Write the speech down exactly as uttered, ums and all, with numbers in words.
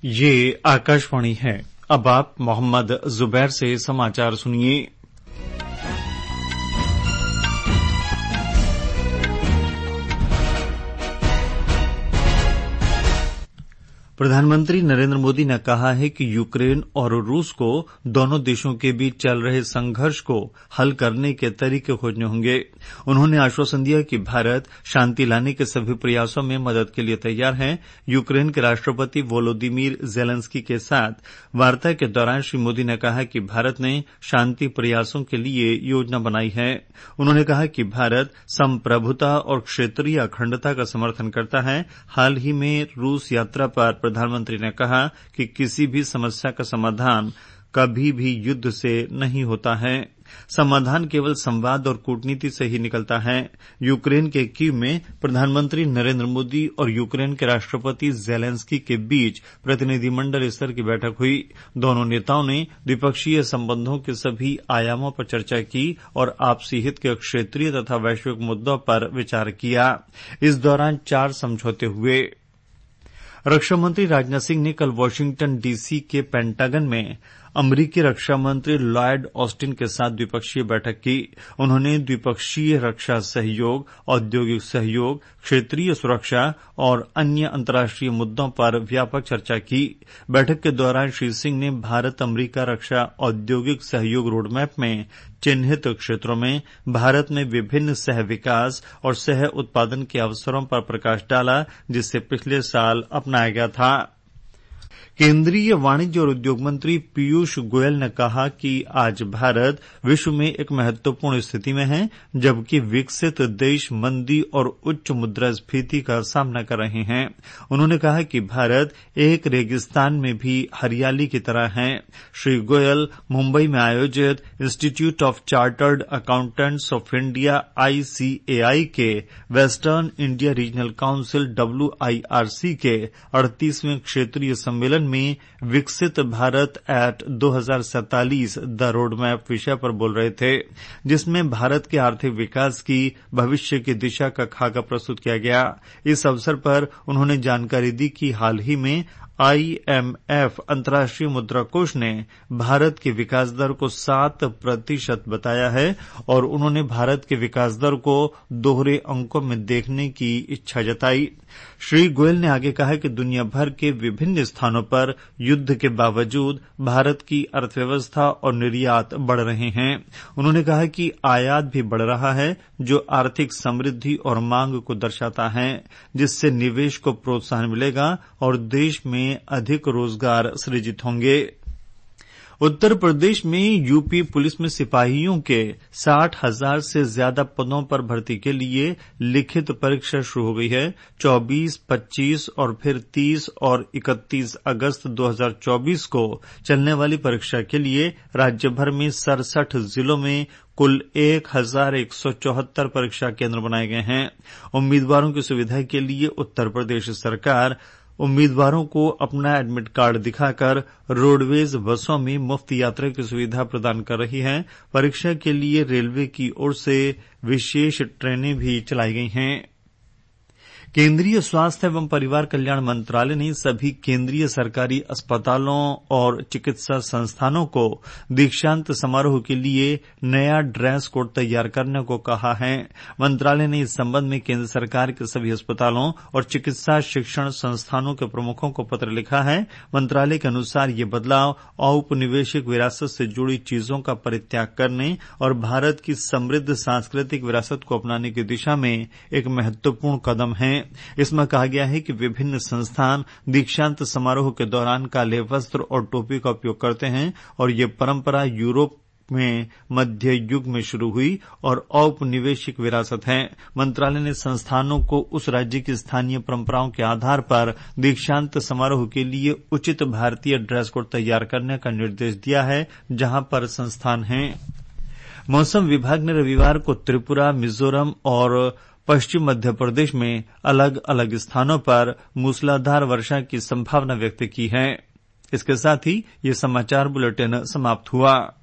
ये आकाशवाणी है। अब आप मोहम्मद जुबैर से समाचार सुनिए। प्रधानमंत्री नरेंद्र मोदी ने कहा है कि यूक्रेन और रूस को दोनों देशों के बीच चल रहे संघर्ष को हल करने के तरीके खोजने होंगे। उन्होंने आश्वासन दिया कि भारत शांति लाने के सभी प्रयासों में मदद के लिए तैयार है। यूक्रेन के राष्ट्रपति वोलोदिमीर जेलेंस्की के साथ वार्ता के दौरान श्री मोदी ने कहा कि भारत ने शांति प्रयासों के लिए योजना बनाई है। उन्होंने कहा कि भारत संप्रभुता और क्षेत्रीय अखंडता का समर्थन करता है। हाल ही में रूस यात्रा पर प्रधानमंत्री ने कहा कि किसी भी समस्या का समाधान कभी भी युद्ध से नहीं होता है। समाधान केवल संवाद और कूटनीति से ही निकलता है। यूक्रेन के कीव में प्रधानमंत्री नरेंद्र मोदी और यूक्रेन के राष्ट्रपति जेलेंस्की के बीच प्रतिनिधिमंडल स्तर की बैठक हुई। दोनों नेताओं ने द्विपक्षीय संबंधों के सभी आयामों पर चर्चा की और आपसी हित के क्षेत्रीय तथा वैश्विक मुद्दों पर विचार किया। इस दौरान चार समझौते हुए। रक्षा मंत्री राजनाथ सिंह ने कल वाशिंगटन डीसी के पेंटागन में अमरीकी रक्षा मंत्री लॉयड ऑस्टिन के साथ द्विपक्षीय बैठक की। उन्होंने द्विपक्षीय रक्षा सहयोग, औद्योगिक सहयोग, क्षेत्रीय सुरक्षा और अन्य अंतर्राष्ट्रीय मुद्दों पर व्यापक चर्चा की। बैठक के दौरान श्री सिंह ने भारत अमरीका रक्षा औद्योगिक सहयोग रोडमैप में चिन्हित क्षेत्रों में भारत में विभिन्न सह विकास और सह उत्पादन के अवसरों पर प्रकाश डाला, जिसे पिछले साल अपनाया गया था। केंद्रीय वाणिज्य और उद्योग मंत्री पीयूष गोयल ने कहा कि आज भारत विश्व में एक महत्वपूर्ण स्थिति में है, जबकि विकसित देश मंदी और उच्च मुद्रास्फीति का सामना कर रहे हैं। उन्होंने कहा कि भारत एक रेगिस्तान में भी हरियाली की तरह है। श्री गोयल मुंबई में आयोजित Institute of Chartered Accountants of India I C A I के Western India Regional Council W I R C के अड़तीसवें क्षेत्रीय सम्मेलन में विकसित भारत एट दो हज़ार सैंतालीस द रोड मैप विषय पर बोल रहे थे, जिसमें भारत के आर्थिक विकास की भविष्य की दिशा का खाका प्रस्तुत किया गया। इस अवसर पर उन्होंने जानकारी दी कि हाल ही में आई एम एफ अंतर्राष्ट्रीय मुद्रा कोष ने भारत की विकास दर को सात प्रतिशत बताया है और उन्होंने भारत के विकास दर को दोहरे अंकों में देखने की इच्छा जताई। श्री गोयल ने आगे कहा कि दुनिया भर के विभिन्न स्थानों पर युद्ध के बावजूद भारत की अर्थव्यवस्था और निर्यात बढ़ रहे हैं। उन्होंने कहा कि आयात भी बढ़ रहा है, जो आर्थिक समृद्धि और मांग को दर्शाता है, जिससे निवेश को प्रोत्साहन मिलेगा और देश में अधिक रोजगार सृजित होंगे। उत्तर प्रदेश में यूपी पुलिस में सिपाहियों के साठ हजार से ज्यादा पदों पर भर्ती के लिए लिखित परीक्षा शुरू हो गई है। चौबीस, पच्चीस और फिर तीस और इकतीस अगस्त दो हज़ार चौबीस को चलने वाली परीक्षा के लिए राज्य भर में सड़सठ जिलों में कुल एक हजार एक सौ चौहत्तर परीक्षा केंद्र बनाए गए हैं। उम्मीदवारों की सुविधा के लिए उत्तर प्रदेश सरकार उम्मीदवारों को अपना एडमिट कार्ड दिखाकर रोडवेज बसों में मुफ्त यात्रा की सुविधा प्रदान कर रही है। परीक्षा के लिए रेलवे की ओर से विशेष ट्रेनें भी चलाई गई हैं। केंद्रीय स्वास्थ्य एवं परिवार कल्याण मंत्रालय ने सभी केंद्रीय सरकारी अस्पतालों और चिकित्सा संस्थानों को दीक्षांत समारोह के लिए नया ड्रेस कोड तैयार करने को कहा है। मंत्रालय ने इस संबंध में केंद्र सरकार के सभी अस्पतालों और चिकित्सा शिक्षण संस्थानों के प्रमुखों को पत्र लिखा है। मंत्रालय के अनुसार ये बदलाव औपनिवेशिक विरासत से जुड़ी चीजों का परित्याग करने और भारत की समृद्ध सांस्कृतिक विरासत को अपनाने की दिशा में एक महत्वपूर्ण कदम है। इसमें कहा गया है कि विभिन्न संस्थान दीक्षांत समारोह के दौरान काले वस्त्र और टोपी का उपयोग करते हैं और ये परंपरा यूरोप में मध्य युग में शुरू हुई और औपनिवेशिक विरासत है। मंत्रालय ने संस्थानों को उस राज्य की स्थानीय परंपराओं के आधार पर दीक्षांत समारोह के लिए उचित भारतीय ड्रेस कोड तैयार करने का निर्देश दिया है, जहां पर संस्थान हैं। मौसम विभाग ने रविवार को त्रिपुरा, मिजोरम और पश्चिम मध्य प्रदेश में अलग अलग स्थानों पर मूसलाधार वर्षा की संभावना व्यक्त की है। इसके साथ ही ये समाचार बुलेटिन समाप्त हुआ।